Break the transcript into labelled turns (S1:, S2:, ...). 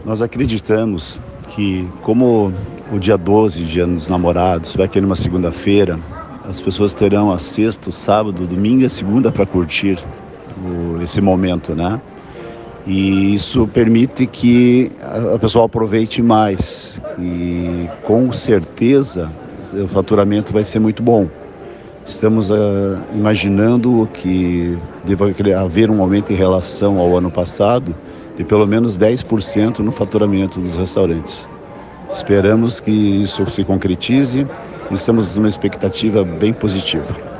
S1: Nós acreditamos que, como o dia 12, Dia dos Namorados, vai cair numa segunda-feira, as pessoas terão a sexta, o sábado, o domingo e a segunda para curtir esse momento, né? E isso permite que a pessoa aproveite mais e, com certeza, o faturamento vai ser muito bom. Estamos imaginando que deva haver um aumento em relação ao ano passado de pelo menos 10% no faturamento dos restaurantes. Esperamos que isso se concretize e estamos numa expectativa bem positiva.